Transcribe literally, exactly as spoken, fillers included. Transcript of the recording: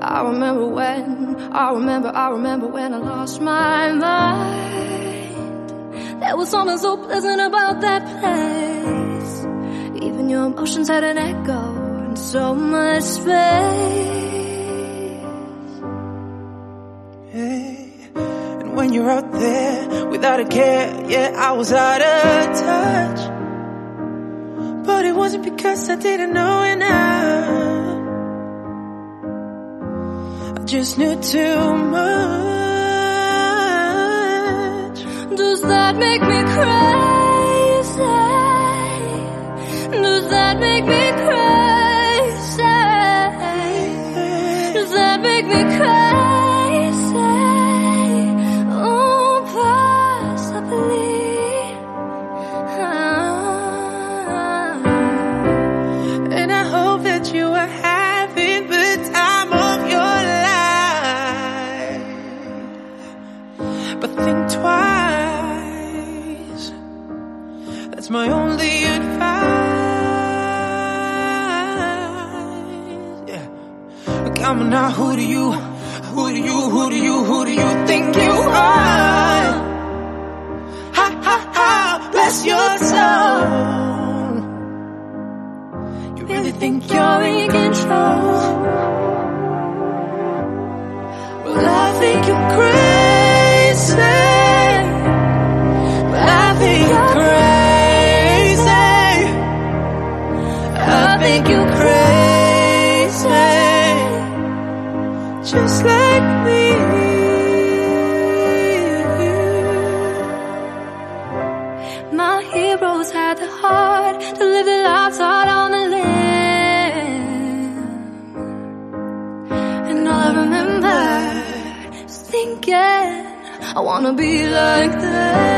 I remember when, I remember, I remember when I lost my mind. There was something so pleasant about that place. Even your emotions had an echo and so much space. Hey, and when you're out there without a care, yeah, I was out of touch. But it wasn't because I didn't know enough. I just knew too much. Does that make me crazy? Does that make me crazy? Does that make me crazy? Oh, possibly. And I hope that you are having the time of your life. But think twice. That's my only advice. Yeah. Come on now, who do you, who do you, who do you, who do you think you are? Ha ha ha, bless your soul. You really think you're in control? Well, I think you're crazy. Well, I think you're crazy. I think you're crazy, just like me. My heroes had the heart to live their lives out on the limb. And all I remember is thinking, I wanna be like them.